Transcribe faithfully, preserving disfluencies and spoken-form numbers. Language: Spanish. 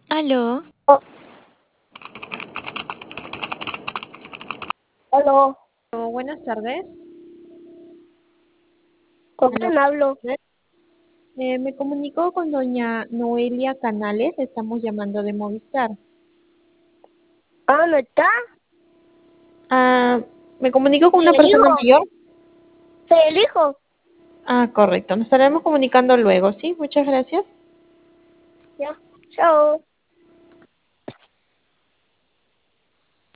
Aló, Oh, aló, Oh, buenas tardes. ¿con Aló. quién hablo? Eh, me comunico con doña Noelia Canales. Estamos llamando de Movistar. Ah, ¿no está? Ah, me comunico con ¿Y una el persona hijo? mayor. ¿Sí, el hijo? Ah, correcto. Nos estaremos comunicando luego, ¿sí? Muchas gracias. Ya, chao.